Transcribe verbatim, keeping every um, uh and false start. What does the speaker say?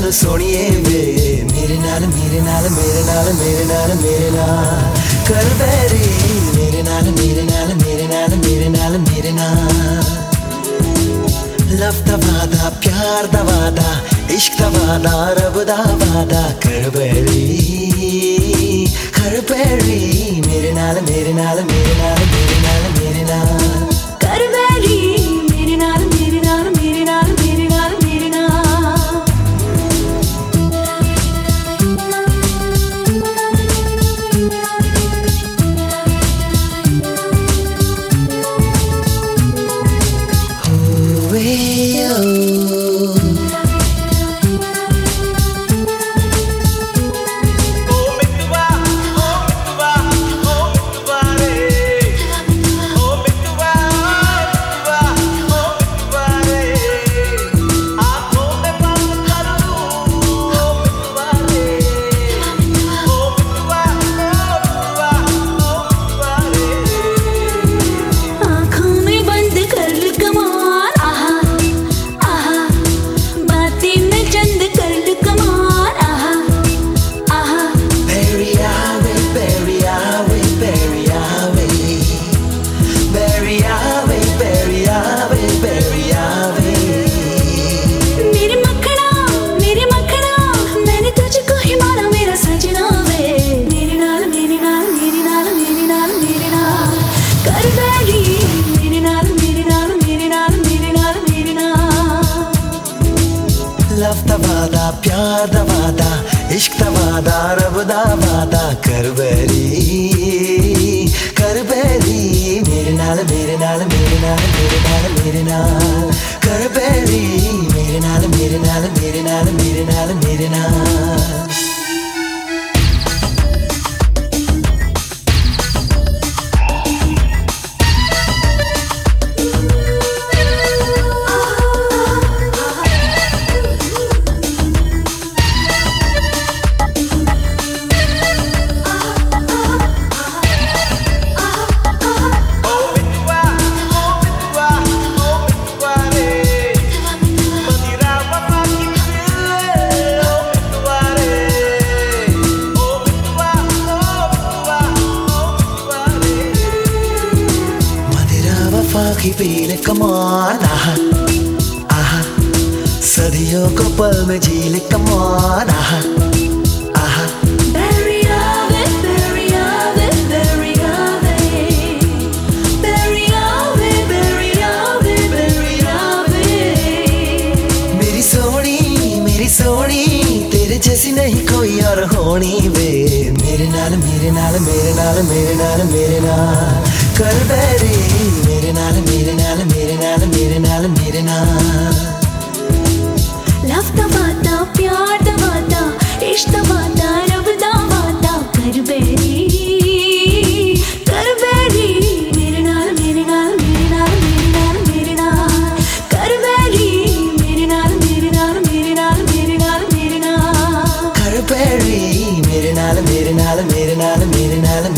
चलो सोनिए वे मेरे नाल मेरे नाल मेरे नाल मेरे नाल मेरे नाल कर बैरी मेरे नाल मेरे नाल मेरे नाल मेरे नाल मेरे नाल लव दा वादा प्यार दा वादा इश्क दा वादा रब दा वादा कर बैरी कर बैरी मेरे नाल मेरे नाल मेरे नाल मेरे नाल मेरे नाल कर बैरी मेरे नाल मेरे नाल मेरे नाल मेरे नाल मेरे नाल लव दा वादा प्यार दा वादा इश्क दा वादा रब दा वादा कर बैरी कर बैरी मेरे नाल मेरे नाल मेरे नाल मेरे नाल मेरे नाल कर बैरी मेरे नाल मेरे नाल मेरे नाल मेरे नाल मेरे नाल की पीले कमान आहा आहा सदियों को पल में झीले कमान आहा आहा Bury ave, bury ave, bury ave, bury ave, bury ave, bury ave मेरी सोनी मेरी सोनी तेरे जैसी नहीं कोई और होनी वे मेरे नाल मेरे नाल मेरे नाल मेरे नाल मेरे नाल कर बैरी मेरे नाल मेरे नाल मेरे नाल मेरे नाल मेरे नाल लव दा वादा प्यार दा वादा इश्क दा वादा रब दा वादा कर बैरी कर बैरी मेरे नाल मेरे नाल मेरे नाल मेरे नाल मेरे नाल कर बैरी मेरे नाल मेरे नाल मेरे नाल मेरे नाल मेरे नाल कर बैरी मेरे नाल मेरे नाल मेरे नाल मेरे नाल